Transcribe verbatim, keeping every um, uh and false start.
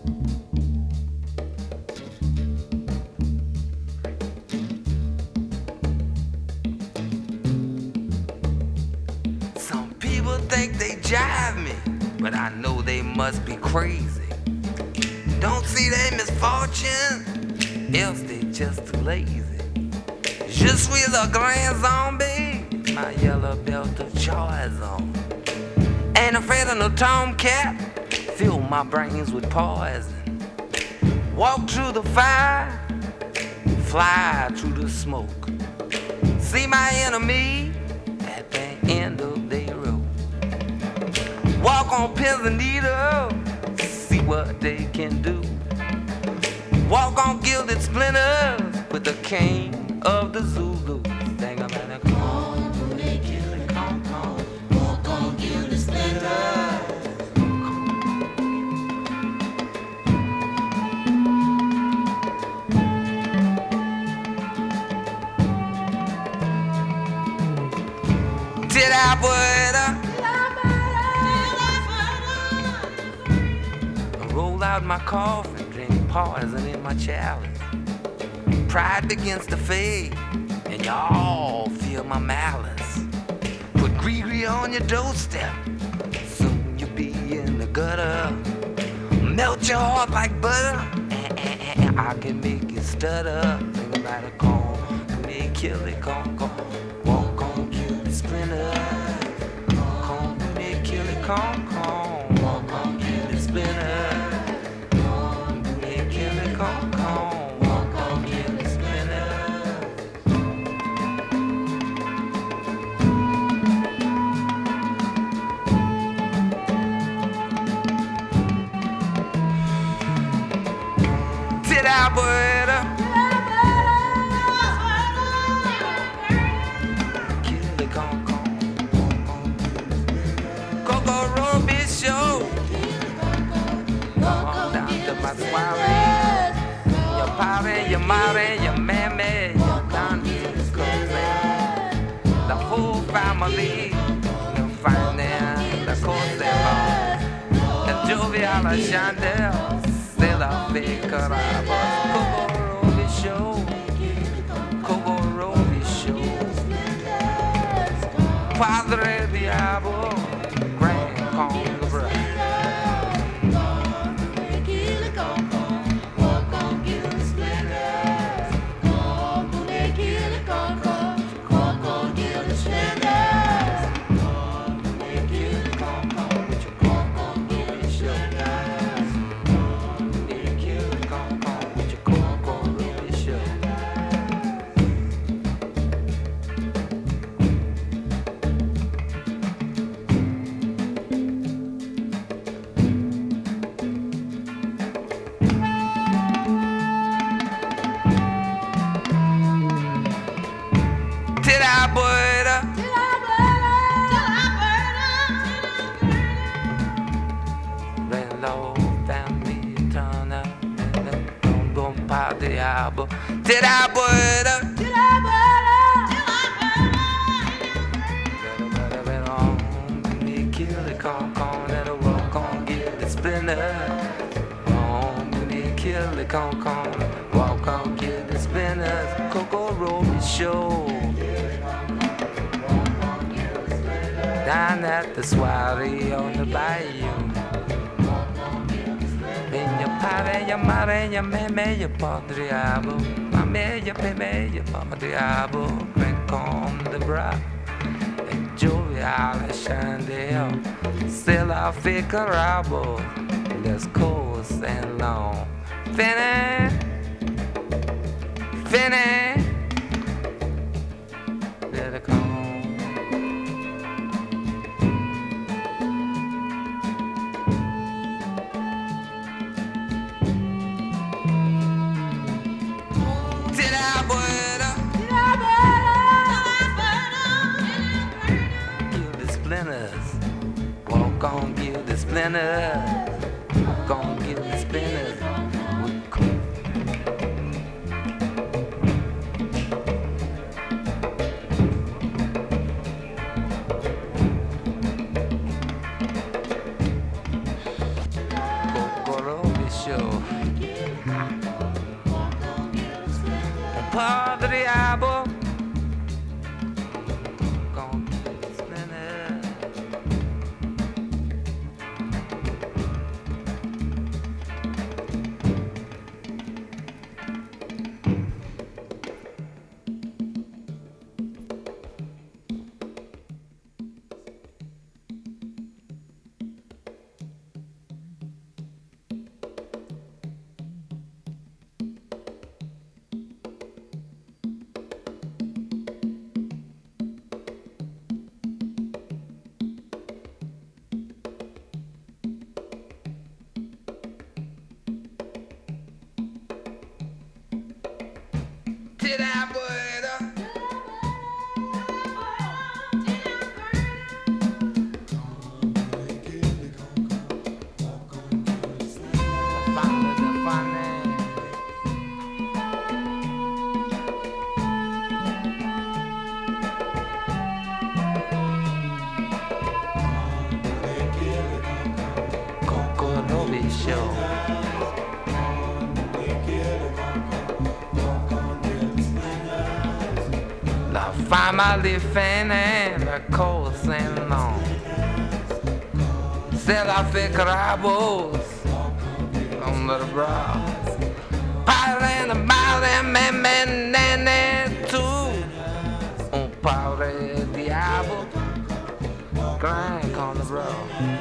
Some people think they jive me, but I know they must be crazy. Don't see their misfortune, else they just too lazy. Je suis le grand zombie, my yellow belt of choice on. Ain't afraid of no tomcat, fill my brains with poison. Walk through the fire, fly through the smoke. See my enemy at the end of their road. Walk on pins and needles, see what they can do. Walk on gilded splinters with the king of the Zulu. Dang, I'm at a con, they kill it, con, con. Walk on gilded splinters. Did I put up? Roll out my coffin, drink poison in my chalice. Pride begins to fade, and y'all feel my malice. Put Gree-Gree on your doorstep, soon you'll be in the gutter. Melt your heart like butter, and, and, and I can make you stutter. Think about a call, me kill it, con, con. Walk on, kill the splinter. Con, me kill it, con, con. Walk on, kill the splinter. Con, me kill it, con, con. Alberta, kill the con con, Coco Roby show. Come on down to my soiree. Your party, your mommy, your mammy, your auntie, the whole family. You'll find them, the Costello, and Jovial Chandel. La Ficaraba, Coco Roby show, Coco Roby show. Padre Diablo, Grand Conga. Diabo, did I put up? Did I put up? Me kill the con con, that'll walk on, get the splinter. On me kill the con con, walk on, get the spinners. Coco Roby show. Down at the soiree on the bayou. Your padre, your madre, your meme, your padriabo, mame, your peme, your padriabo, drink on the bra, and jovial chandelle, still I figure rabo, let's coast and long, finny, finny, let it come. Walk on, give the splinters. Walk on, give the splinters. Coco Roby Show. Un Padre Diabo. Family fan la cosa non se la fe crabos on the brow parling about them and men and too un padre diabo crank on the road.